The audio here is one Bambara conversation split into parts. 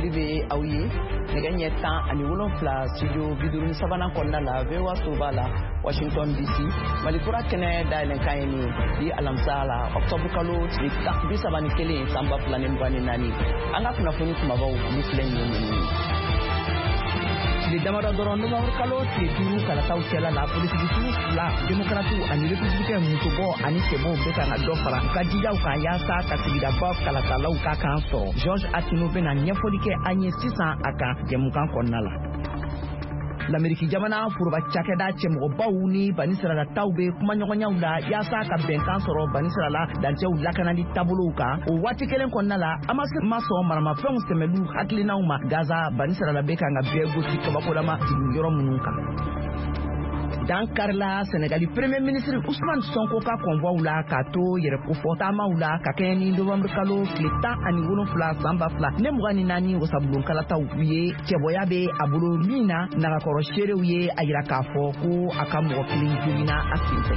foli bɛ aw ye nɛgɛ ɲɛ 17 studio 57 kɔnɔna la VOA Soba la Washington DC Malikura kɛnɛ dayɛlɛnkan ye nin bi alamisa la octobre kalo tile 31 san 2024 an ka kunnafoni kumabaw olu filɛ nin ye tile damadɔ dɔrɔn novembre kalo tile 5 kalataw cɛla la politiciens fila démocrates ani républicains musobɔ ani cɛbɔw bɛ ka dɔ fara u ka jijaw kan yaasa ka sigidaba kalatalaw ka kan sɔrɔ Georges Atino bɛna ɲɛfɔli kɛ an ye sisan a kan jɛmukan kɔnɔna la. L'Amérique jamana foroba cakɛda cɛmɔgɔbaw ni banisiralataw bɛ kumaɲɔgɔnyaw la yaasa ka bɛnkan sɔrɔ banisirala dancɛw lakanali taabolow kan o waati kelen kɔnɔna la an ma sɔn maramafɛnw sɛmɛlu hakilinaw ma Gaza banisirala bɛ kan ka bɛɛ gosi kabakodama jigin yɔrɔ minnu kan. Dan karila Senegali Premier Ministre Ousmane Sonko ka convoi la ka to yɛrɛkofɔ taamaw la ka kɛɲɛ ni novembre kalo tile 17 san 2024 wasabulon kalataw ye cɛbɔya bɛ a bolo min na nagakɔrɔ seerew ye a yira k'a fɔ ko a ka mɔgɔ kelen joginna a senfɛ.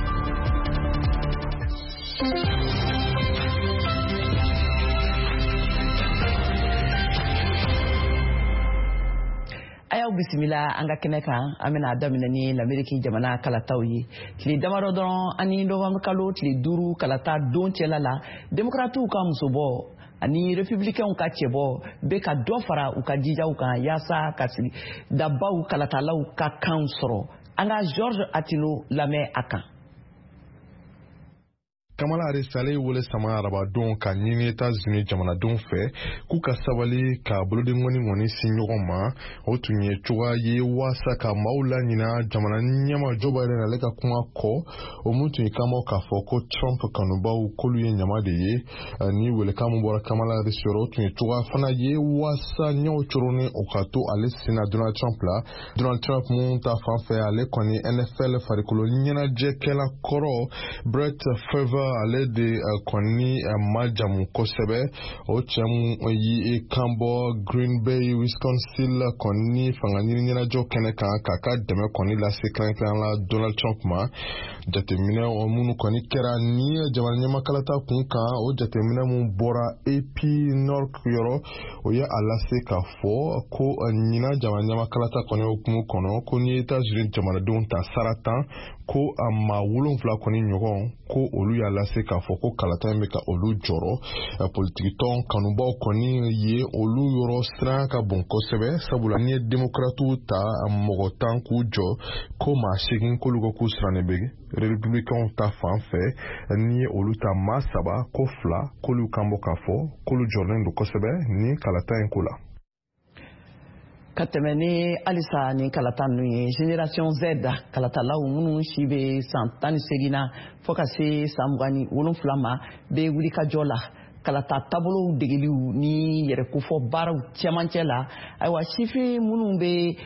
Ayaw bisimila an ka kɛnɛ kan an bɛna daminɛ ni l'Amérique jamana kalataw ye tile damadɔ dɔrɔn ani novembre kalo tile 5 kalata don cɛla la démocrates ka musobɔ ani républicains ka cɛbɔ bɛ ka dɔ fara u ka jijaw kan yaasa ka sigi dabaw kalatalaw ka kan sɔrɔ an ka Georges Atino lamɛn a kan. Kamala Harris ale wele sama arabadon ka ɲini États-Unis jamanadenw fɛ k'u ka sabali ka boloden ŋɔni si ɲɔgɔn ma o tun ye cogoya ye waasa ka maaw la ɲina jamana ɲɛma Joe Biden ale ka kuma kɔ o mun tun ye kama k'a fɔ ko Trump kanubaw k'olu ye ɲama de ye ni welekan mun bɔra Kamala Harris yɔrɔ o tun ye cogoya fana ye waasa ɲɛw coroni o ka to ale sina Donald Trump la Donald Trump mun ta fanfɛ ale kɔni NFL farikolo ɲɛnajɛkɛla kɔrɔ Brett Favre ale de kɔni majamu kosɛbɛ o cɛ mun yi kan bɔ Green Bay Wisconsin la kɔni fanga ɲini ɲɛnajɔ kɛnɛ kan k'a ka dɛmɛ kɔni lase kɛrɛnkɛrɛn la Donald Trump ma jateminɛ minnu kɔni kɛra ni jamana ɲɛmakalata kun kan o jateminɛ mun bɔra AP North yɔrɔ o ye a lase k'a fɔ ko ɲina jamana ɲɛmakalata kɔni hukumu kɔnɔ ko ni États-Unis jamanadenw ta saratan ko a maa 7 kɔni ɲɔgɔn ko olu y'a lase k'a fɔ ko kalata in bɛ ka olu jɔrɔ politikitɔn kanubaw kɔni ye olu yɔrɔ siran ka bon kosɛbɛ sabula ni ye démocrates ta mɔgɔ 10 k'u jɔ ko maa 8 k'olu ko k'u sirannen bɛ républicains ta fan fɛ ni ye olu ta maa 3 ko 2 k'olu kan bɔ k'a fɔ k'olu jɔrɔlen don kosɛbɛ ni kalata in ko la. Ka tɛmɛ ni alisa ni kalata ninnu ye génération Z kalatalaw minnu si bɛ san 18 na fo ka se san 27 ma bɛ wuli ka jɔ la kalata taabolow degeliw ni yɛrɛkofɔ baaraw cɛmancɛ la ayiwa sifin ninnu bɛ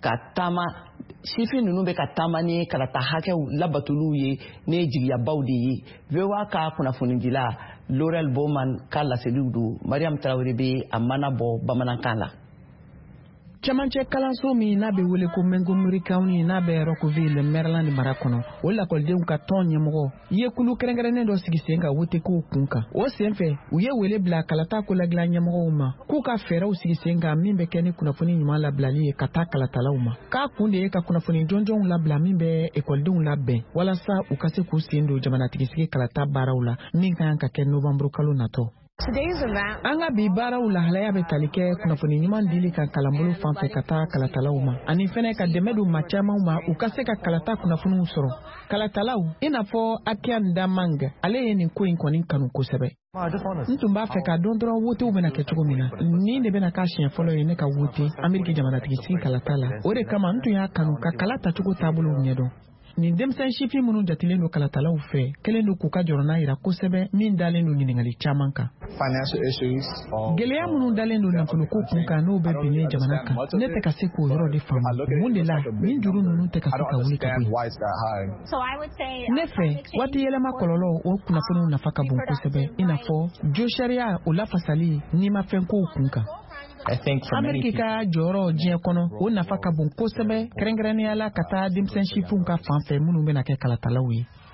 ka taama ni kalata hakɛw labatuluw ye ne jigiyabaw de ye VOA ka kunnafonidila Laurel Bowman ka laseliw don Mariam Traoré bɛ a mana bɔ bamanankan la. Cɛmancɛ kalanso min n'a bɛ wele ko Montgomery County n'a bɛ Rockville Maryland mara kɔnɔ o lakɔlidenw ka tɔn ɲɛmɔgɔ ye kulu kɛrɛnkɛrɛnnen dɔ sigi sen ka wotekow kun kan o senfɛ u ye wele bila kalata ko ladilan ɲɛmɔgɔw ma k'u ka fɛɛrɛw sigi sen kan min bɛ kɛ ni kunnafoni ɲuman labilali ye ka taa kalatalaw ma k'a kun de ye ka kunnafoni jɔnjɔnw labila min bɛ ekɔlidenw labɛn walasa u ka se k'u sen don jamanatigisi kalata baaraw la min ka kan ka kɛ novembre kalo natɔ. An ka bi baaraw lahalaya bɛ tali kɛ kunnafoni ɲuman dili ka kalanbolo fanfɛ ka taa kalatalaw ma ani fɛnɛ ka dɛmɛ don maa camanw ma u ka se ka kalata kunnafoniw sɔrɔ kalatalaw i n'a fɔ Akian Damang ale ye nin ko in kɔni kanu kosɛbɛ. N tun b'a fɛ ka dɔn dɔrɔn wotew bɛna kɛ cogo min na nin de bɛna k'a siɲɛ fɔlɔ ye ne ka wote Ameriki jamanatigi sigi kalata la o de kama n tun y'a kanu ka kala tacogo taabolow ɲɛdɔn. Nin denmisɛn sifin minnu jatilen don kalatalaw fɛ kelen don k'u ka jɔrɔna yira kosɛbɛ min dalen don ɲininkali caman kan. Gɛlɛya minnu dalen don nafoloko kun kan n'o bɛ binne jamana kan ne tɛ ka se k'o yɔrɔ de faamu mun de la nin juru ninnu tɛ ka se ka wuli ka bɔ yen. Ne fɛ waati yɛlɛma kɔlɔlɔ o kunnafoniw nafa ka bon kosɛbɛ i n'a fɔ jo sariya o lafasali n'i ma fɛn kow kun kan. Ameriki ka jɔyɔrɔ diɲɛ kɔnɔ o nafa ka bon kosɛbɛ kɛrɛnkɛrɛnnenya la ka taa denmisɛn sifinw ka fan fɛ minnu bɛna kɛ kalatalaw ye.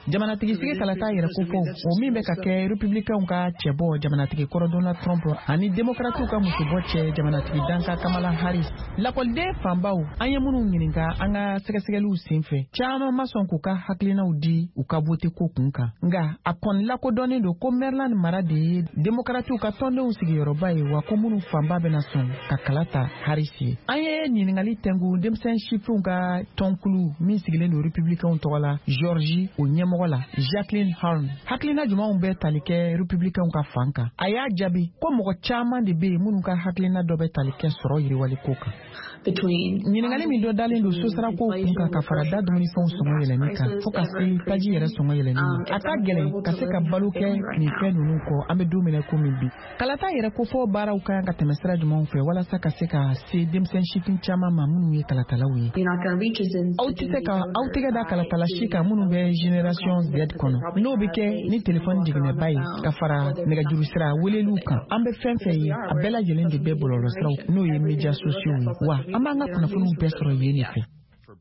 jamanatigi sigi kalata yɛrɛ ko fɔ o min bɛ ka kɛ républicain ka cɛbɔ jamanatigi kɔrɔ Donald Trump ani démocrates ka musobɔ cɛ jamanatigi danka Kamala Harris. Lakɔliden fanbaw an ye minnu ɲininka an ka sɛgɛsɛgɛliw senfɛ caman ma sɔn k'u ka hakilinaw di u ka vote ko kun kan. Nga a kɔni lakodɔnnen don ko Maryland mara de ye démocrates ka tɔndenw sigiyɔrɔba ye wa ko minnu fanba bɛna sɔn ka kala ta Harris ye. An ye ɲiningali tɛngu denmisɛn chiffres ka tɔnkulu min sigilen don républicains tɔgɔ la Georgie o ɲɛmɔgɔ la Jacqueline Horn. Hakilina jumanw bɛ tali kɛ républicains ka fan kan. A y'a jaabi ko mɔgɔ caman de bɛ yen minnu ka hakilina dɔ bɛ tali kɛ sɔrɔ yiriwali ko kan. Ɲiningali min dɔ dalen don sosarako kun kan ka fara da dumunifɛnw sɔngɔ yɛlɛnni kan fo ka se taji yɛrɛ sɔngɔ yɛlɛnni ma. A ka gɛlɛn ka se ka balo kɛ nin fɛn ninnu kɔ an bɛ don minɛ ko min bi. Kalata yɛrɛ ko fɔ baaraw ka kan ka tɛmɛ sira jumanw fɛ walasa ka se ka se denmisɛn sifin caman ma minnu ye kalatalaw ye. Aw tɛ se ka aw tɛgɛ da kalatala si kan minnu bɛ Génération Z kɔnɔ. N'o bɛ kɛ ni téléphone jiginnɛba ye ka fara nɛgɛjuru sira weleliw kan. An bɛ fɛn fɛn ye a bɛɛ lajɛlen de bɛ bɔlɔlɔsiraw n'o ye médias sociaux ye wa an b'an ka kunnafoniw bɛɛ sɔrɔ yen de fɛ.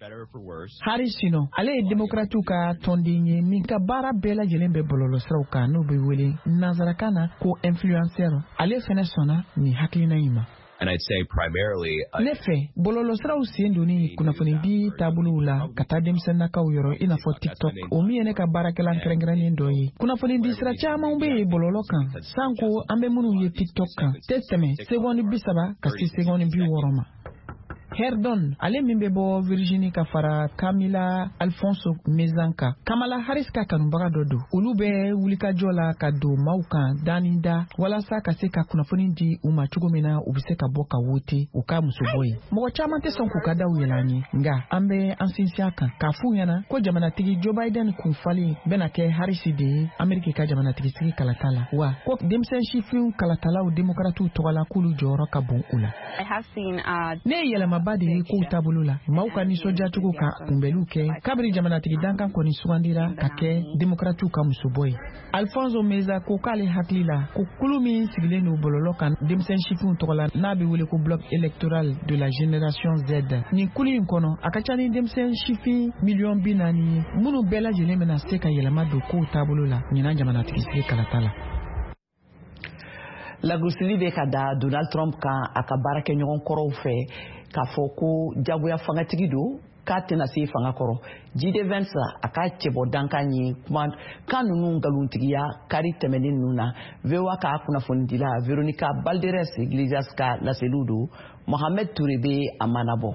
Harris sino ale ye démocrates ka tɔnden ye min ka baara bɛɛ lajɛlen bɛ bɔlɔlɔsiraw kan n'o bɛ wele nanzarakan na ko influenceur. Ale fɛnɛ sɔnna nin hakilina in ma. And I'd say primarily ne fɛ bɔlɔlɔsiraw sen donni kunnafoni di taabolow la ka taa denmisɛnnakaw yɔrɔ i n'a fɔ TikTok o min ye ne ka baarakɛlan kɛrɛnkɛrɛnnen dɔ ye. Kunnafoni di sira caman bɛ yen bɔlɔlɔ kan sanko an bɛ minnu ye TikTok kan tɛ tɛmɛ seconde 30 ka se seconde 60 ma. Herdon ale min bɛ bɔ Virginie ka fara Camila Alfonso Mezanka Kamala Harris ka kanubaga dɔ don olu bɛ wulikajɔ la ka don maaw kan daninda walasa ka se ka kunnafoni di u ma cogo min na u bɛ se ka bɔ ka wote u ka musobɔ ye. Mɔgɔ caman tɛ sɔn k'u ka daw yɛlɛ an ye nka an bɛ an sinsin a kan k'a f'u ɲɛna ko jamanatigi Joe Biden kunfalen bɛna kɛ Harris de ye Ameriki ka jamanatigi sigi kalata la wa ko denmisɛn sifinw kalatalaw démocrates tɔgɔ la k'olu jɔyɔrɔ ka bon u la. Ne ye yɛlɛma ba de ye kow taabolo la maaw ka nisɔndiyacogo ka kunbɛliw kɛ kabiri jamanatigi dankan kɔni sugandira ka kɛ démocrates ka musobɔ ye. Alfonso Meza ko k'ale hakili la ko kulu min sigilen don bɔlɔlɔ kan denmisɛn sifinw tɔgɔ la n'a bɛ wele ko bloc électoral de la Génération Z. Nin kulu in kɔnɔ a ka ca ni denmisɛn sifin miliyɔn 40 ye minnu bɛɛ lajɛlen bɛna se ka yɛlɛma don kow taabolo la ɲinan jamanatigi sigi kalata la. Lagosili bɛ ka da Donald Trump kan a ka baarakɛɲɔgɔn kɔrɔw fɛ k'a fɔ ko jagoya fangatigi don k'a tɛna se fanga kɔrɔ. J.D. Vance a ka cɛbɔ dankan ye kuma kan ninnu nkalontigiya kari tɛmɛnen ninnu na VOA ka kunnafonidila Veronica Balderas Iglesias ka laseliw don Mohamed Touré bɛ a manabɔ.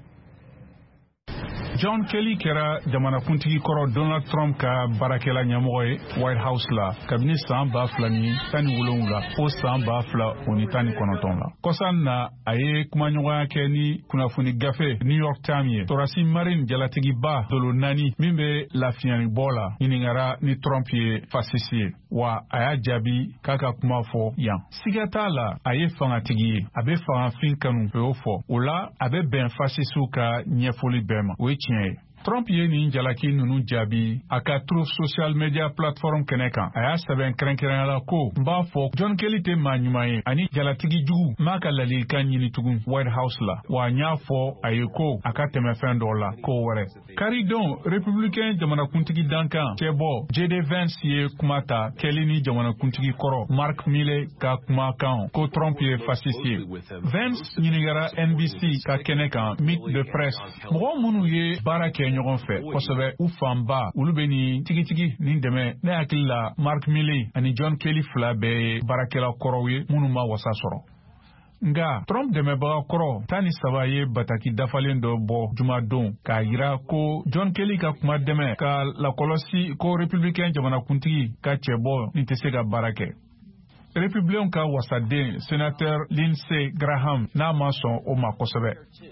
John Kelly kɛra jamanakuntigi kɔrɔ Donald Trump ka baarakɛla ɲɛmɔgɔ ye White House la kabini san 2017 la fo san 2019 la. Kɔsan na a ye kumaɲɔgɔnya kɛ ni kunnafoni gafe New York Times ye. Torasi Marine jalatigiba dolo 4 min bɛ lafiyanibɔ la ɲiningara ni Trump ye fasisi ye wa a y'a jaabi k'a ka kuma fɔ yan. Siga t'a la a ye fangatigi ye a bɛ fangafin kanu o y'o fɔ o la a bɛ bɛn fasisiw ka ɲɛfɔli bɛɛ ma o ye tiɲɛ ye. Trump ye nin jalaki ninnu jaabi a ka Truth social media platform kɛnɛ kan a y'a sɛbɛn kɛrɛnkɛrɛnya la ko n b'a fɔ John Kelly tɛ maa ɲuman ye ani jalatigi jugu m'a ka ladilikan ɲini tugun White House la wa n y'a fɔ a ye ko a ka tɛmɛ fɛn dɔ la ko wɛrɛ. Karidon républicain jamanakuntigi dankan cɛbɔ J.D. Vance ye kuma ta Kelly ni jamanakuntigi kɔrɔ Mark Milley ka kuma kan ko Trump ye fasisi ye. Vance ɲiningara NBC ka kɛnɛ kan Meet the Press mɔgɔ minnu ye baara kɛ ɲɔgɔn fɛ kosɛbɛ u fanba olu bɛ ni tigitigi ni dɛmɛ ne hakili la Mark Milley ani John Kelly fila bɛɛ ye baarakɛla kɔrɔw ye minnu ma wasa sɔrɔ. Nga Trump dɛmɛbaga kɔrɔ 13 ye bataki dafalen dɔ bɔ jumadon k'a yira ko John Kelly ka kuma dɛmɛ ka lakɔlɔsi ko républicain jamanakuntigi ka cɛbɔ ni tɛ se ka baara kɛ. Républicain ka wasaden sénateur Lindsey Graham n'a ma sɔn o ma kosɛbɛ.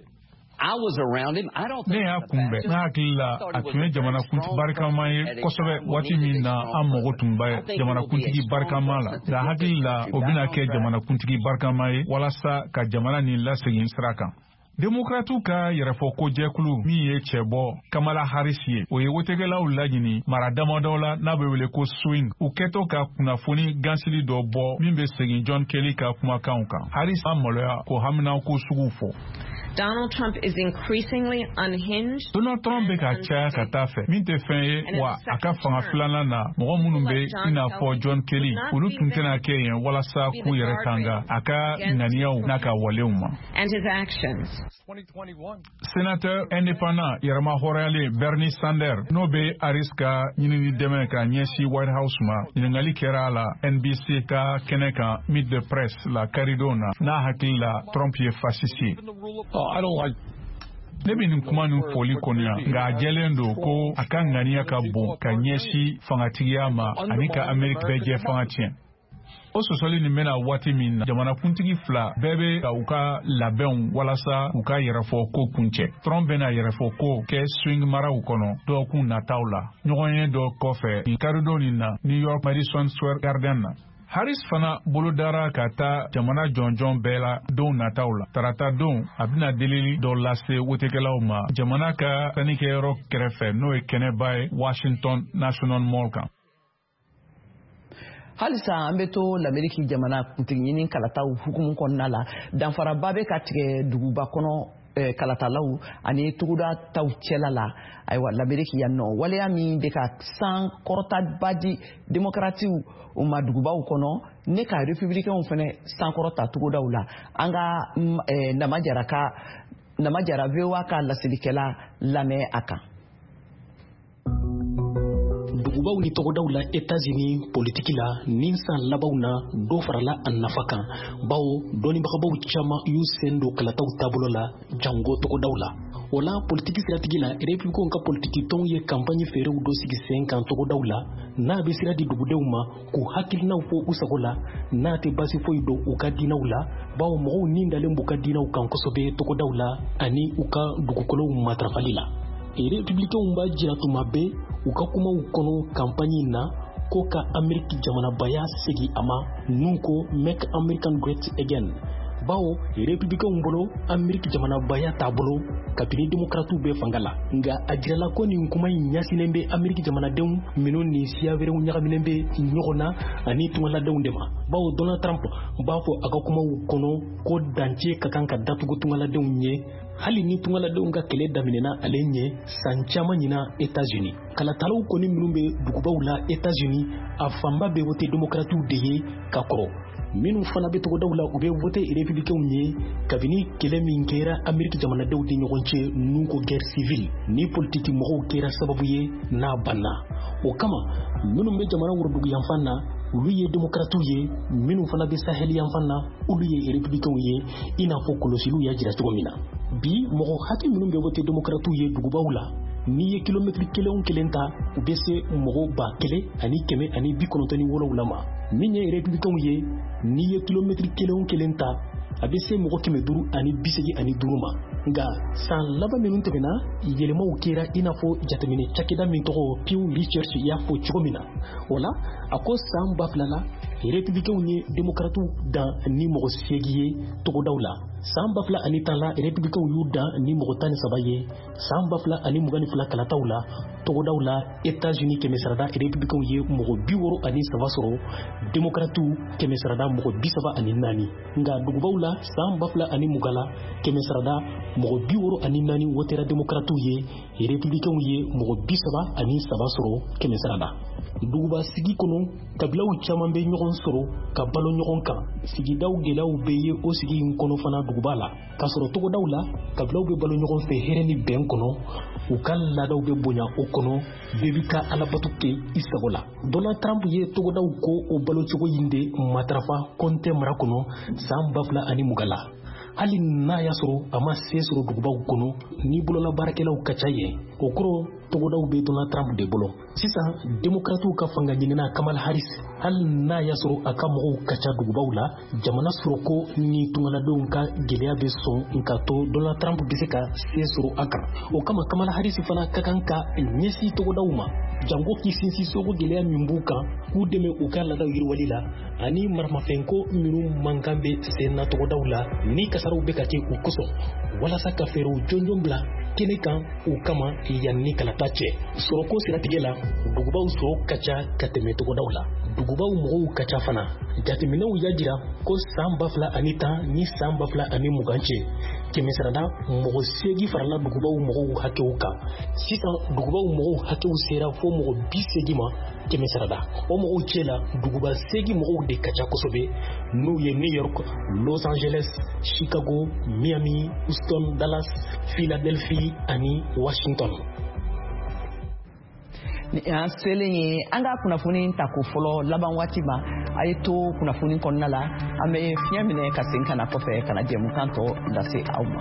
Ne y'a kunbɛn n'a hakili la a tun ye jamanakuntigi barikama ye kosɛbɛ waati min na an mago tun bɛ jamanakuntigi barikama la nka hakili la o bɛna kɛ jamanakuntigi barikama ye walasa ka jamana nin lasegin sira kan. Démocrates ka yɛrɛfɔ ko jɛkulu min ye cɛbɔ Kamala Harris ye o ye wotegɛlaw laɲini mara damadɔ la n'a bɛ wele ko swing u kɛtɔ ka kunnafoni gansili dɔ bɔ min bɛ segin John Kelly ka kumakanw kan. Harris a maloya ko haminaw ko sugu fɔ. Donald Trump is increasingly unhinged. Donald Trump be ka caya ka taa fɛ min tɛ fɛn ye wa a ka fanga filanan na mɔgɔ minnu bɛ i n'a fɔ John Kelly olu tun tɛna kɛ yen walasa k'u yɛrɛ tanga a ka ŋaniyaw n'a ka walew ma. And his actions. Sénateur indépendant yɛrɛma hɔrɔnyalen Bernie Sanders n'o bɛ Harris ka ɲinini dɛmɛ ka ɲɛsin White House ma ɲininkali kɛra a la NBC ka kɛnɛ kan Meet the Press la karidon na n'a hakili la Trump ye fasciste ye. Ne bɛ nin kuma nin foli kɔnɔ nka a jɛlen don ko a ka ŋaniya ka bon ka ɲɛsin fangatigiya ma ani ka Amerika bɛɛ jɛ fanga tiɲɛ. O sɔsɔli nin bɛna waati min na jamanakuntigi fila bɛɛ bɛ ka u ka labɛnw walasa u ka yɛrɛfɔ ko kuncɛ. Trump bɛna yɛrɛfɔ ko kɛ swing maraw kɔnɔ dɔgɔkun nataw la. Ɲɔgɔnye dɔ kɔfɛ nin karidon nin na New York Madison Square Garden na. Harris fana bolodara ka taa jamana jɔnjɔn bɛɛ la don nataw la. Tarata don a bɛna delili dɔ lase wotekɛlaw ma jamana ka sannikɛyɔrɔ kɛrɛfɛ n'o ye kɛnɛba ye Washington National Mall kan. Halisa an bɛ to l'Amérique jamana kuntigi ɲini kalataw hukumu kɔnɔna la danfaraba bɛ ka tigɛ duguba kɔnɔ kalatalaw ani tuguda taw cɛla la ayiwa l'Amérique yan nɔ waleya min bɛ ka san kɔrɔtaba di démocratiw u ma dugubaw kɔnɔ ne ka républicains fana san kɔrɔta tugudaw la an ka Namajara VOA ka lasilikɛla lamɛn a kan. Dugubaw ni togodaw la États-Unis politiki la nin san labaw na dɔ farala a nafa kan bawo dɔnnibagabaw caman y'u sen don kalataw taabolo la jango togodaw la. O la politiki siratigi la républicains ka politiki tɔnw ye campagne feerew dɔ sigi sen kan togodaw la n'a bɛ sira di dugudenw ma k'u hakilinaw fɔ u sago la n'a tɛ basi foyi don u ka diinaw la bawo mɔgɔw nin dalen b'u ka diinaw kan kosɛbɛ togodaw la ani u ka dugukolow matarafali la. Républicains b'a jira tuma bɛɛ u ka kumaw kɔnɔ campagne na ko ka Ameriki jamanabaya segi a ma n'u ko Make American Great Again. Bawo républicains bolo Ameriki jamanabaya taabolo kabini démocrates bɛ fanga la nka a jirala ko nin kuma in ɲasinen bɛ Ameriki jamanadenw minnu ni siya wɛrɛw ɲagaminen bɛ ɲɔgɔn na ani tungaladenw de ma. Bawo Donald Trump b'a fɔ a ka kumaw kɔnɔ ko dancɛ ka kan ka datugu tungaladenw ye hali ni tungaladenw ka kɛlɛ daminɛna ale ɲɛ san caman ɲina États-Unis. Kalatalaw kɔni minnu bɛ dugubaw la États-Unis a fanba bɛ vote démocrates de ye ka kɔrɔ. Minnu fana bɛ togodaw la u bɛ vote républicains ye kabini kɛlɛ min kɛra Ameriki jamanadenw de ɲɔgɔn cɛ n'u ko guerre civile ni politiki mɔgɔw kɛra sababu ye n'a banna. O kama minnu bɛ jamana worodugu yanfan na olu ye démocrates ye minnu fana bɛ Sahel yanfan na olu ye républicains ye i n'a fɔ kolosiliw y'a jira cogo min na. Bi mɔgɔ hakɛ minnu bɛ vote démocrates ye dugubaw la n'i ye kilomètre kelen ta u bɛ se mɔgɔ 1,197 ma. Min ye républicains ye n'i ye kilomètre kelen ta a bɛ se mɔgɔ 585 ma. Nka san laban minnu tɛmɛna yɛlɛmaw kɛra i n'a fɔ jateminɛ cakɛda min tɔgɔ Pew Research y'a fɔ cogo min na. O la a ko san 2000 la républicains ye démocrates dan ni mɔgɔ 8 ye togodaw la. San 2010 la républicains y'u dan ni mɔgɔ 13 ye. San 2022 kalataw la togodaw la États-Unis kɛmɛ sarada républicains ye mɔgɔ 63 sɔrɔ démocrates kɛmɛ sarada mɔgɔ 34. Nka dugubaw la san 2020 la kɛmɛ sarada mɔgɔ 64 wotera démocrates ye républicains ye mɔgɔ 33 sɔrɔ kɛmɛ sarada. Duguba sigi kɔnɔ kabilaw caman bɛ ɲɔgɔn sɔrɔ ka balo ɲɔgɔn kan. Sigidaw gɛlɛyaw bɛ ye o sigi in kɔnɔ fana duguba la k'a sɔrɔ togodaw la kabilaw bɛ balo ɲɔgɔn fɛ hɛrɛ ni bɛn kɔnɔ u ka laadaw bɛ bonya o kɔnɔ bɛɛ bɛ ka alabato kɛ i sago la. Donald Trump ye togodaw ko o balo cogo in de matarafa kɔnte mara kɔnɔ san 2020 la. Hali n'a y'a sɔrɔ a ma se sɔrɔ dugubaw kɔnɔ ni bolola baarakɛlaw ka ca yen o kɔrɔ togodaw bɛ Donald Trump de bolo. Sisan démocrates ka fanga ɲinina Kamala Harris hali n'a y'a sɔrɔ a ka mɔgɔw ka ca dugubaw la jamana sɔrɔko ni tungaladenw ka gɛlɛya bɛ sɔn ka to Donald Trump bɛ se ka se sɔrɔ a kan. O kama Kamala Harris fana ka kan ka ɲɛsin togodaw ma jango k'i sinsin sogo gɛlɛya min b'u kan k'u dɛmɛ u ka laadaw yiriwali la ani maramafɛnko minnu mankan bɛ sen na togodaw la ni kasaraw bɛ ka kɛ u kosɔn walasa ka fɛɛrɛw jɔnjɔn bila kɛnɛ kan u kama yanni kalata cɛ. Sɔrɔko siratigɛ la dugubaw sɔrɔ ka ca ka tɛmɛ togodaw la. dugubaw mɔgɔw ka ca fana. Jateminɛw y'a jira ko san 2010 ni san 2020 cɛ kɛmɛ sarada mɔgɔ 8 farala dugubaw mɔgɔw hakɛw kan. Sisan dugubaw mɔgɔw hakɛw sera fo mɔgɔ 80 ma kɛmɛ sarada. O mɔgɔw cɛ la duguba 8 mɔgɔw de ka ca kosɛbɛ n'u ye New York, Los Angeles, Chicago, Miami, Houston, Dallas, Philadelphia ani Washington. Ya selen ye an ka kunnafoni ta ko fɔlɔ laban waati ma a ye to kunnafoni kɔnɔna la an bɛ fiɲɛ minɛ ka segin ka na kɔfɛ ka na jɛmukan tɔ lase aw ma.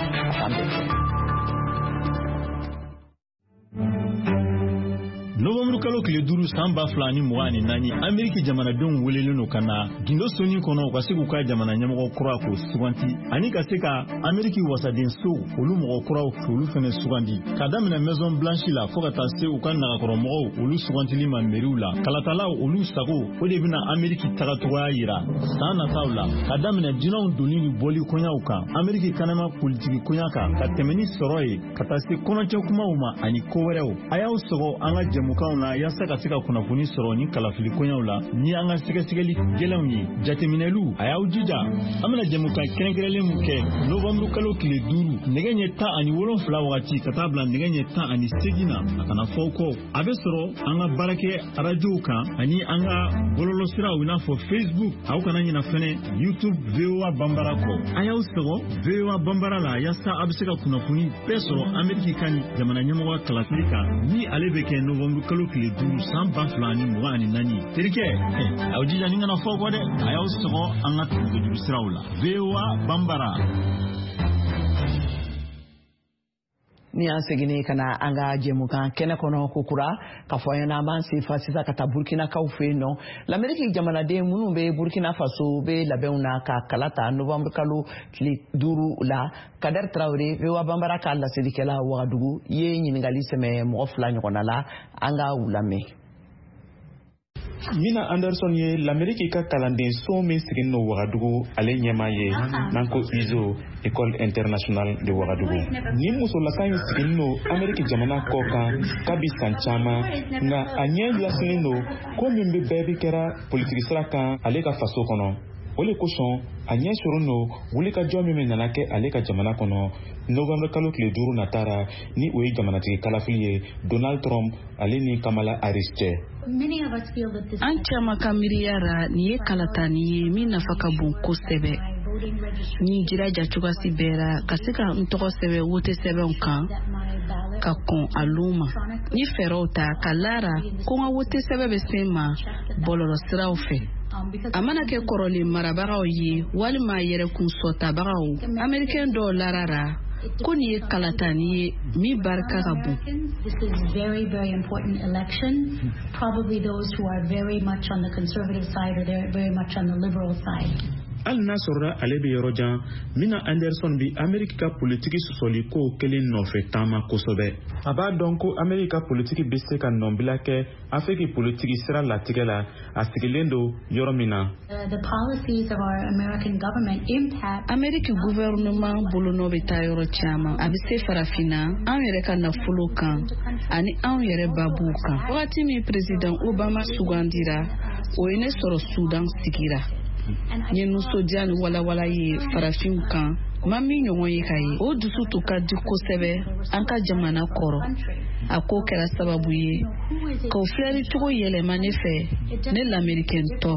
Novembre kalo kile 5 san 2024 Ameriki jamanadenw welelen no kana gindo soni kono ka se ku ka jamana ɲɛmɔgɔ kura ko suganti ani ka se ka Ameriki wasaden so olu mɔgɔ kuraw olu fɛnɛ sugandi ka daminɛ Maison Blanche la fo ka taa se u ka nagakɔrɔ mɔgɔw olu sugantili ma meriw la kalatalaw olu sago o de bɛna Ameriki tagatogoya yira san nataw la ka daminɛ dinaw doni ni bɔli koɲaw kan Ameriki kanama politiki koɲa kan ka tɛmɛni sɔrɔ ye ka taa se kɔnɔcɛ kumaw ma ani ko wɛrɛw a y'aw sɔgɔ an ka mukan na yasa ka se ka kunnafoni sɔrɔ ni kalafili koɲaw la ni an ka sɛgɛsɛgɛli gɛlɛnw ye jateminɛlu a y'aw jija an bɛna jɛmukan kɛrɛnkɛrɛnlen mun kɛ novembre kalo tile 5 nɛgɛ ɲɛ 17 wagati ka taa bila nɛgɛ ɲɛ 18 na a kana fɔw kɔ a bɛ sɔrɔ an ka baarakɛ arajow kan ani an ka bɔlɔlɔsiraw i n'a fɔ Facebook aw kana ɲina fɛnɛ YouTube VOA Bambara kɔ a y'aw sɔgɔ VOA Bambara la yasa a bɛ se ka kunnafoni bɛɛ sɔrɔ Ameriki kan jamana ɲɛmɔgɔ kalafili kan ni ale bɛ kɛ novembre kalo kile 5 san 2024 terikɛ aw jija ni kana fɔ kɔ dɛ a y'aw sɔgɔ an ka nɛgɛjuru siraw la VOA Bambara. Ni an seginne ka na an ka jɛmukan kɛnɛ kɔnɔ kokura ka fɔ an b'an senfa sisan ka taa Burkinakaw fɛ yen nɔ l'Amérique jamanaden minnu bɛ Burkina Faso bɛ labɛnw na ka kala ta novembre kalo tile 5 la Kader Traoré VOA Bambara ka laselikɛla Wagadugu ye ɲininkali sɛmɛ mɔgɔ 2 ɲɔgɔnna la an ka u lamɛn. Mina Anderson ye l'Amérique ka kalanden so min sigin no Wagadugu ale ɲɛma ye nanko ISO École Internationale de Wagadugu ni musolaka in sigin no Amérique jamana kɔ kan kabi san caman nka a ɲɛ lasinen no ko min bɛ bɛɛ bi kɛra politiki sira kan ale ka faso kɔnɔ o le kosɔn a ɲɛ sɔrɔ no wulikajɔ min bɛ nana kɛ ale ka jamana kɔnɔ novembre kalo tile 5 natara ni o ye jamanatigi kalafili ye Donald Trump ale ni Kamala Harris cɛ. An caman ka miiriyara nin ye kalata nin ye min nafa ka bon kosɛbɛ ni jiraja cogoyasi bɛɛ la ka se ka n tɔgɔ sɛbɛn wote sɛbɛnw kan ka kɔn a lu ma ni fɛɛrɛw ta ka lara ko n ka wote sɛbɛn bɛ se ma bɔlɔlɔ siraw fɛ a mana kɛ kɔrɔlen marabagaw ye walima yɛrɛkun sɔtabagaw Amerikɛn dɔw larara ko nin ye kalata nin ye min barika ka bon. This is very important election. Probably those who are very much on the conservative side or they're very much on the liberal side. Al n'a sɔrɔla ale bɛ yɔrɔ jan Mina Anderson bi Ameriki ka politiki sɔsɔli ko kelen nɔfɛ taama kosɛbɛ a b'a dɔn ko Ameriki ka politiki bɛ se ka nɔnbila kɛ Afiriki politiki sira latigɛ la a sigilen don yɔrɔ min na. The policies of our American government impact Ameriki gouvernement bolonɔ bɛ taa yɔrɔ caman a bɛ se farafinna an yɛrɛ ka nafolo kan ani an yɛrɛ babuw kan wagati min President Obama sugandira o ye ne sɔrɔ Sudan sigira ye nusoja ni walawala ye farafinw kan ma min ɲɔgɔn ye ka ye o dusu to ka di kosɛbɛ an ka jamana kɔrɔ a ko kɛra sababu ye k'o filɛli cogo yɛlɛma ne fɛ ne l'Américain tɔ.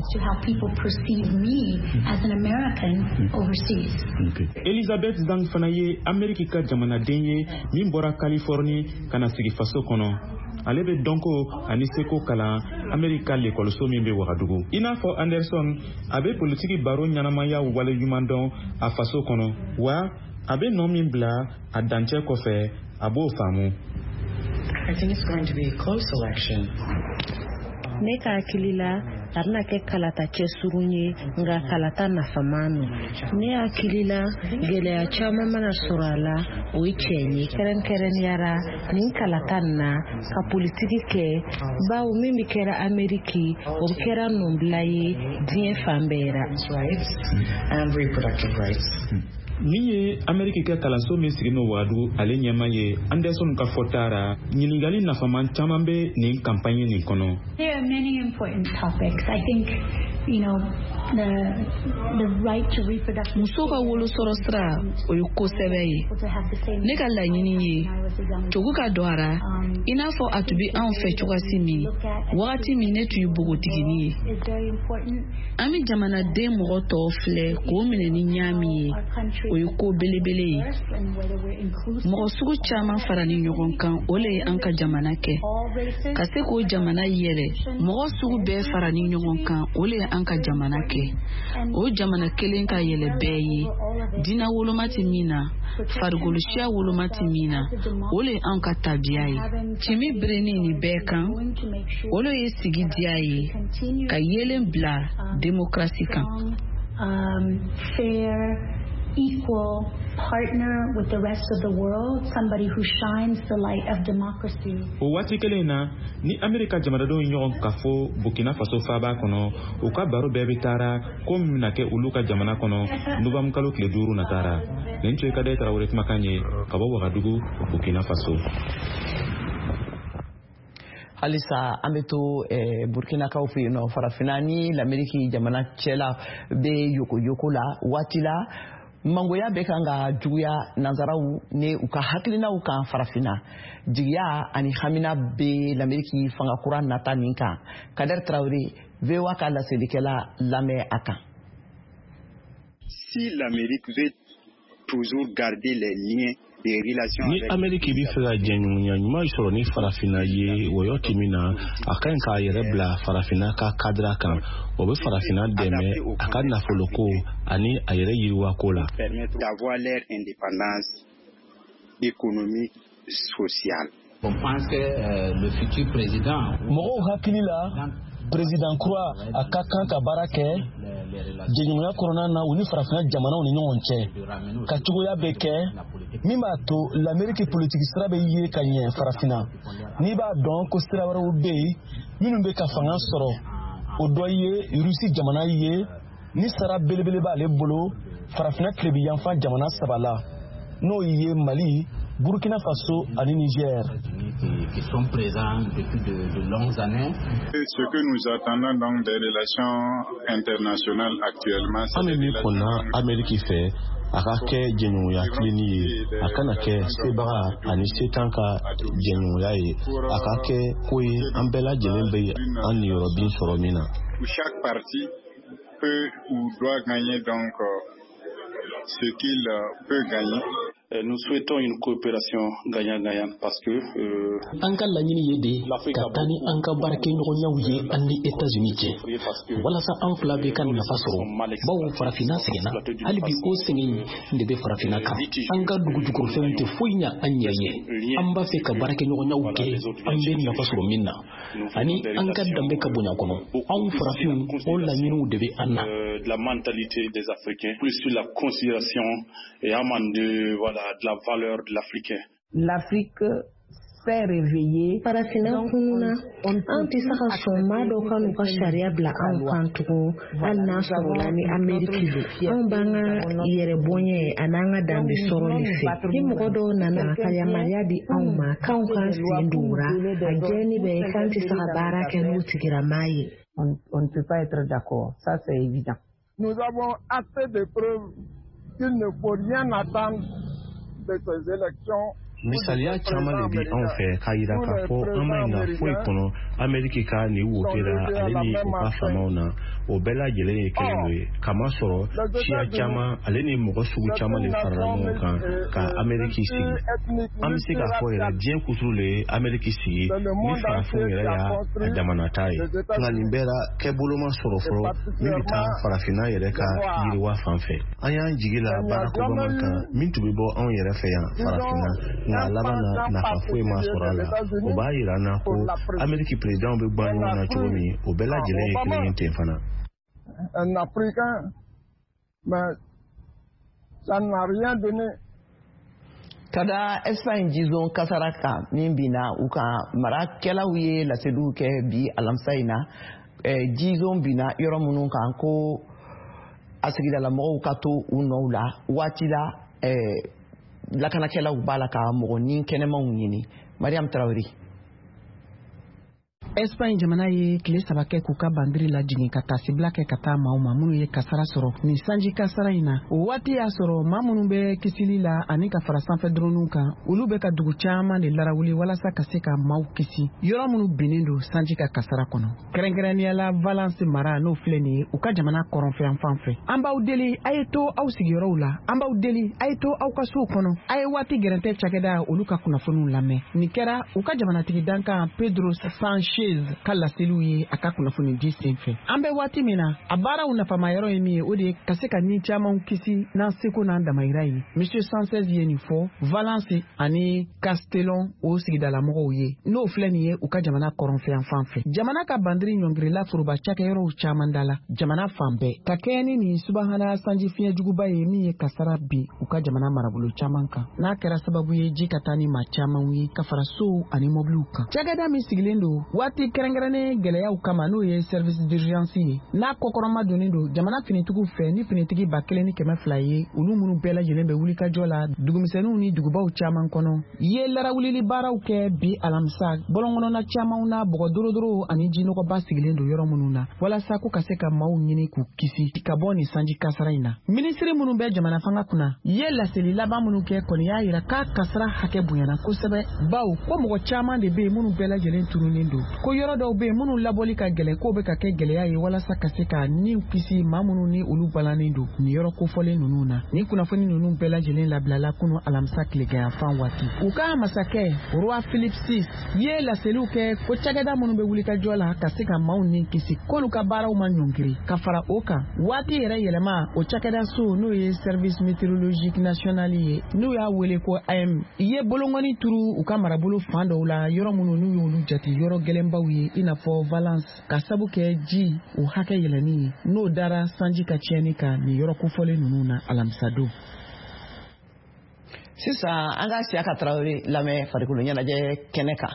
Elizabeth Zhang fana ye Ameriki ka jamanaden ye min bɔra Californie kana sigi faso kɔnɔ ale bɛ dɔnko ani seko kalan Amerika lekɔliso min bɛ Wagadugu i n'a fɔ Anderson a bɛ politiki baro ɲanamaya wale ɲuman dɔn a faso kɔnɔ wa a bɛ nɔ min bila a dancɛ kɔfɛ a b'o faamu. I think it's going to be a close election. Ne ka hakili la a bɛna kɛ kalata cɛsurun ye nka kalata nafaman no ne hakili la gɛlɛya caman mana sɔrɔ a la o ye tiɲɛ ye kɛrɛnkɛrɛnniyara nin kalata nin na ka politiki kɛ bawo min bɛ kɛra Ameriki o bɛ kɛra nɔnbila ye diɲɛ fan bɛɛ ra. And reproductive rights. Ni ye Ameriki ka kalanso min sigi no Wagadugu ale ɲɛma ye Anderson ka fɔtara ɲininkali nafaman caman bɛ nin campagne nin kɔnɔ. There are many important topics. I think, you know, the right to reproduction. Muso ka wolosɔrɔ sira o ye kosɛbɛ ye. Ne ka laɲini ye cogo ka dɔ ara i n'a fɔ a tun bɛ anw fɛ cogoyasi min wagati min ne tun ye bogotigini ye. An bɛ jamanaden mɔgɔ tɔw filɛ k'o minɛ ni ɲaami ye o ye ko belebele ye. Mɔgɔ sugu caman fara ni ɲɔgɔn kan o le ye an ka jamana kɛ. Ka se k'o jamana yɛlɛ mɔgɔ sugu bɛɛ fara ni ɲɔgɔn kan o le ye an ka jamana kɛ. O jamana kelen ka yɛlɛ bɛɛ ye. Dina woloma tɛ min na farigolosiya woloma tɛ min na o le ye an ka tabiya ye. Cimi bereni ni bɛɛ kan o le ye sigi diya ye ka yelen bila demokrasi kan. Fair, equal partner with the rest of the world, somebody who shines the light of democracy. O waati kelen na ni Amerika jamanadenw ɲɔgɔn ka fɔ Burkina Faso faaba kɔnɔ u ka baro bɛɛ bɛ taara ko min bɛna kɛ olu ka jamana kɔnɔ Novembre kalo tile 5 na taara. Nin tun ye Kade Tarawele kumakan ye ka bɔ Wagadugu Burkina Faso. Halisa an bɛ to Burkinakaw fɛ yen nɔ farafinna ni l'Ameriki jamana cɛla bɛ yoko la waati la mangoya bɛ kan ka juguya nanzaraw ni u ka hakilinaw kan farafinna jigiya ani hamina bɛ l'Ameriki fangakura nata nin kan Kader Traoré VOA ka laselikɛla lamɛn a kan. Si l'Amérique veut toujours garder les liens ni Ameriki bi fɛ ka jɛɲɔgɔnya ɲuman sɔrɔ ni farafinna ye wɔyɔti min na a ka ɲi k'a yɛrɛ bila farafinna ka kadira kan o bɛ farafinna dɛmɛ a ka nafoloko ani a yɛrɛ yiriwako la. D'avoir leur indépendance économique, sociale. On pense que le futur président mɔgɔw hakili la président kura a ka kan ka baara kɛ jɛɲɔgɔnya kɔnɔna na u ni farafinna jamanaw ni ɲɔgɔn cɛ ka cogoya bɛ kɛ min b'a to l'Amérique politiki sira bɛ ye ka ɲɛ farafinna n'i b'a dɔn ko sira wɛrɛw bɛ yen minnu bɛ ka fanga sɔrɔ o dɔ ye Rusi jamana ye ni sara belebele b'ale bolo farafinna tilebi yanfan jamana 3 la n'o ye Mali, Burkina Faso ani Niger. Qui sont présents depuis de longues années. Ce que nous attendons donc des relations internationales actuellement, c'est des relations Amérique fait a ka kɛ jɛɲɔgɔnya tilenni ye a kana kɛ sebaga ani setan ka jɛɲɔgɔnya ye a ka kɛ ko ye an bɛɛ lajɛlen bɛ an niyɔrɔbin sɔrɔ min na. Chaque parti peut ou doit gagner donc ce qu'il peut gagner. Nous souhaitons une coopération gagnant-gagnant parce que an ka laɲini ye de ka taa ni an ka baarakɛɲɔgɔnyaw ye an ni États-Unis cɛ walasa an fila bɛ ka nafa sɔrɔ bawo farafinna sɛgɛnna hali bi o sɛgɛn de bɛ farafinna kan an ka dugujukɔrɔfɛnw tɛ foyi ɲa an yɛrɛ ye an b'a fɛ ka baarakɛɲɔgɔnyaw kɛ an bɛ nafa sɔrɔ min na ani an ka danbe ka bonya kɔnɔ anw farafinw o laɲiniw de bɛ an na. La mentalité des Africains plus sur la considération et de la valeur de l'Africain. L'Afrique s'est réveillée. Farafinna kununa an tɛ se ka sɔn maa dɔ ka n'u ka sariya bila anw kan tugun hali n'a sɔrɔla ni Ameriki don anw b'an ka yɛrɛ bonya a n'an ka danbe sɔrɔli fɛ ni mɔgɔ dɔw nana ka yamaruya di anw ma k'anw k'an sen don o ra a jɛni bɛ k'an tɛ se ka baara kɛ n'u tigirama ye. On ne peut pas être d'accord, ça c'est évident. Nous avons assez de preuves qu'il ne faut rien attendre de ces élections. Misaliya caman de bi anw fɛ k'a yira k'a fɔ an ma ɲi ka foyi kɔnɔ Ameriki ka nin wote la ale ni u ka famaw na o bɛɛ lajɛlen ye kelen ye kamasɔrɔ siya caman ale ni mɔgɔ sugu caman de farala ɲɔgɔn kan ka Ameriki sigi an bɛ se k'a fɔ yɛrɛ diɲɛ kuturu le ye Ameriki sigi ni farafinw yɛrɛ y'a jamana ta ye nka nin bɛɛ la kɛboloma sɔrɔ fɔlɔ min bɛ taa farafinna yɛrɛ ka yiriwa fan fɛ an y'an jigi la Barack Obama kan min tun bɛ bɔ anw yɛrɛ fɛ yan farafinna nka laban na nafa foyi ma sɔrɔ a la o b'a yira an na ko Ameriki président bɛ gban ɲɔgɔn na cogo min o bɛɛ lajɛlen ye kelen ye ten fana. Un Africain, mais ça n'a rien donné. Kada Espagne jizon kasara kan min bina u ka marakɛlaw ye laseliw kɛ bi alamisa in na jizon bina yɔrɔ minnu kan ko a sigidala mɔgɔw ka to u nɔw la waati la lakanakɛlaw b'a la ka mɔgɔ ni kɛnɛmanw ɲini. Mariam Traoré. Espagne jamana ye tile 3 kɛ k'u ka bandiri lajigin ka tasibila kɛ ka taa maaw ma minnu ye kasara sɔrɔ nin sanji kasara in na. O waati y'a sɔrɔ maa minnu bɛ kisili la ani ka fara sanfɛ droniw kan olu bɛ ka dugu caman de larawuli walasa ka se ka maaw kisi yɔrɔ minnu binnen don sanji ka kasara kɔnɔ. Kɛrɛnkɛrɛnnenya la Valence mara n'o filɛ nin ye u ka jamana kɔrɔnfɛn fan fɛ. An b'aw deli a ye to aw sigiyɔrɔw la, an b'aw deli a ye to aw ka sow kɔnɔ, a ye waati gɛrɛntɛ cakɛda olu ka kunnafoniw lamɛn. Nin kɛra u ka jamanatigi dankan Pedro Sanchez ka laseliw ye a ka kunnafoni di sen fɛ. An bɛ waati min na a baaraw nafama yɔrɔ ye min ye o de ka se ka ni camanw kisi n'an seko n'an damayira ye. Monsieur Sanchez ye nin fɔ Valence ani Castellon o sigidalamɔgɔw ye n'o filɛ nin ye u ka jamana kɔrɔnfɛn fan fɛ. Jamana ka bandiri ɲɔngirila foroba cakɛyɔrɔw caman da la jamana fan bɛɛ ka kɛɲɛ ni nin subahana sanji fiɲɛ juguba ye min ye kasara bi u ka jamana marabolo caman kan. N'a kɛra sababu ye ji ka taa ni maa camanw ye ka fara sow ani mobiliw kan. Cakɛda min sigilen don waati kɛrɛnkɛrɛnnen gɛlɛyaw kama n'o ye service d'urgence ye n'a kɔkɔrɔma donnen don jamana finitigiw fɛ ni finitigi 1200 ye olu minnu bɛɛ lajɛlen bɛ wuli ka jɔ la dugumisɛnninw ni dugubaw caman kɔnɔ ye larawulili baaraw kɛ bi alamisa bɔlɔnkɔnɔna camanw na bɔgɔdorodoro ani jinɔgɔba sigilen don yɔrɔ minnu na walasa ko ka se ka maaw ɲini k'u kisi ka bɔ nin sanji kasara in na. Minisiri minnu bɛ jamana fanga kunna ye laseli laban minnu kɛ kɔni y'a yira k'a kasara hakɛ bonyana kosɛbɛ baw ko mɔgɔ caman de bɛ yen minnu bɛɛ lajɛlen turunnen don ko yɔrɔ dɔw bɛ yen minnu labɔli ka gɛlɛn k'o bɛ ka kɛ gɛlɛya ye walasa ka se ka niw kisi maa minnu ni olu balannen don nin yɔrɔ kofɔlen ninnu na. Nin kunnafoni ninnu bɛɛ lajɛlen labilala kunu alamisa tilegɛyanfan waati. U ka masakɛ Roi Philippe VI ye laseliw kɛ ko cakɛda minnu bɛ wuli ka jɔ la ka se ka maaw ni kisi k'olu ka baaraw ma ɲɔngiri ka fara o kan waati yɛrɛ yɛlɛma o cakɛda so n'o ye service météorologique national ye n'u y'a wele ko AM ye bolongɔni turu u ka marabolo fan dɔw la yɔrɔ minnu n'u y'olu jate yɔrɔ gɛlɛnbaw ye i n'a fɔ Valence ka sabu kɛ ji o hakɛ yɛlɛni ye n'o dara sanji ka tiɲɛni kan nin yɔrɔ kofɔlen ninnu na alamisa don. Sisan an ka Siyaka Traoré lamɛn farikolo ɲɛnajɛ kɛnɛ kan.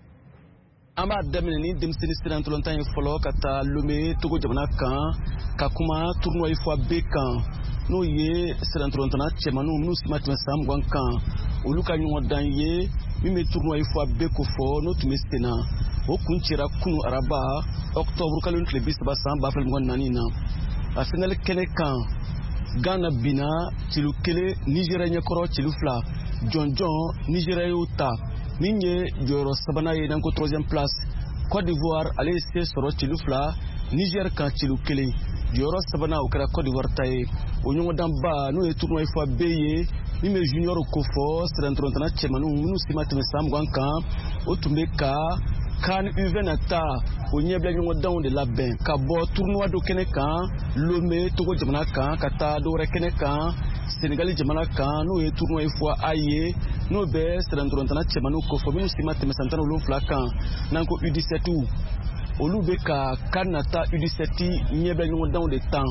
An b'a daminɛ ni denmisɛnnin sira ntolantan ye fɔlɔ ka taa Lomé Togo jamana kan ka kuma tournoi IFOA B kan n'o ye sira ntolantana cɛmanninw minnu si ma tɛmɛ san 20 kan olu ka ɲɔgɔndan ye min bɛ tournoi IFOA B ko fɔ n'o tun bɛ sen na o kun cira kunu araba octobre kalo tile 30 san 2024 na a finale kɛnɛ kan Ghana bina cilu 1 Nigeria ɲɛkɔrɔ cilu 2 jɔnjɔn Nigeria y'o ta min ye jɔyɔrɔ sabanan ye n'an ko 3e place. Côte d'Ivoire ale ye se sɔrɔ cilu 2 Niger kan cilu 1 jɔyɔrɔ sabanan o kɛra Côte d'Ivoire ta ye o ɲɔgɔndanba n'o ye tournoi IFOA B ye min bɛ junior ko fɔ sira ntolantana cɛmanninw minnu si ma tɛmɛ san 20 kan o tun bɛ ka CAN U20 na ta o ɲɛbila ɲɔgɔndanw de labɛn ka bɔ tournoi dɔ kɛnɛ kan Lomé Togo jamana kan ka taa dɔ wɛrɛ kɛnɛ kan Sénégal jamana kan n'o ye tournoi IFOA A ye n'o bɛ sira ntolantana cɛmanninw ko fɔ minnu si ma tɛmɛ san 17 kan n'an ko U17 olu bɛ ka CAN na ta U17 ɲɛbila ɲɔgɔndanw de tan.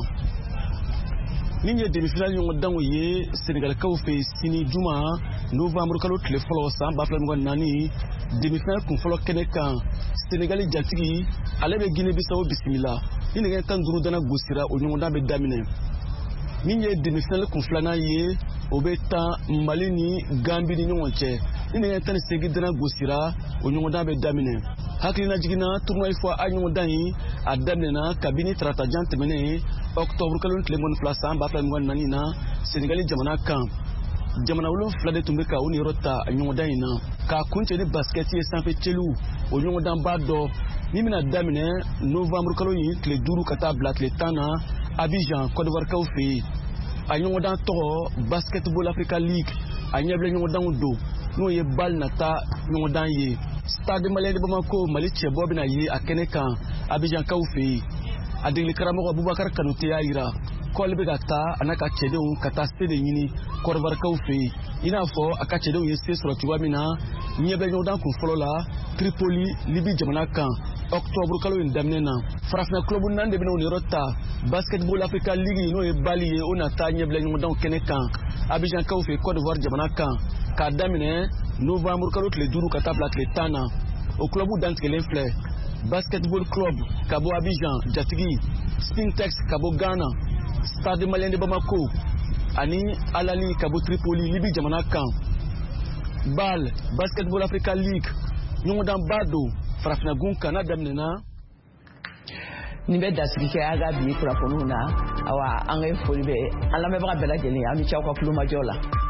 Min ye demi-finale ɲɔgɔndanw ye Sénégalikaw fɛ sini juma novembre kalo tile fɔlɔ san 2024 demi-finale kunfɔlɔ kɛnɛ kan Sénégal jatigi ale bɛ Guinée-Bissau bisimila ni nɛgɛ 15 dana gosira o ɲɔgɔndan bɛ daminɛ. Min ye demi-finale kunfilanan ye o bɛ tan Mali ni Gambie ni ɲɔgɔn cɛ ni nɛgɛ 18 dana gosira o ɲɔgɔndan bɛ daminɛ. Hakilina jiginna tournoi IFOA A ɲɔgɔndan in a daminɛna kabini tarata jan tɛmɛnen octobre kalo tile 12 san 2024 na Sénégal jamana kan jamana 7 de tun bɛ ka o niyɔrɔ ta a ɲɔgɔndan in na k'a kuncɛ ni basket ye sanfɛ cɛliw o ɲɔgɔndanba dɔ min bɛna daminɛ novembre kalo in tile 5 ka taa bila tile 10 na Abidjan Côte d'Ivoire kaw fɛ yen a ɲɔgɔndan tɔgɔ Basketball Africa League a ɲɛbila ɲɔgɔndanw don n'o ye bal nata ɲɔgɔndan ye Stade Malien de Bamako Mali cɛbɔ bɛna ye a kɛnɛ kan Abidjan kaw fɛ yen a degeli karamɔgɔ Abubakar Kanute y'a yira k'ale bɛ ka taa a n'a ka cɛdenw ka taa se de ɲini Côte d'Ivoire kaw fɛ yen i n'a fɔ a ka cɛdenw ye se sɔrɔ cogoya min na ɲɛbila ɲɔgɔndan kun fɔlɔ la Tripoli Libi jamana kan octobre kalo in daminɛ na farafinna club 4 de bɛna o niyɔrɔ ta Basketball Africa League n'o ye bali ye o na taa ɲɛbila ɲɔgɔndanw kɛnɛ kan Abidjan kaw fɛ Côte d'Ivoire jamana kan k'a daminɛ novembre kalo tile 5 ka taa bila tile 10 na o clubu dantigɛlen filɛ Basketball Club ka bɔ Abidjan jatigi Spintex ka bɔ Ghana Stade Malien de Bamako ani Alali Kabo Tripoli Libi jamana kan BAL Basketball Africa League nyongodan bado farafina gun kana damnena ni bɛ dasigi kɛ a ka bi kunnafoniw na awa an ka foli bɛ an lamɛnbaga bɛɛ lajɛlen an bɛ caw ka kulomajɔ la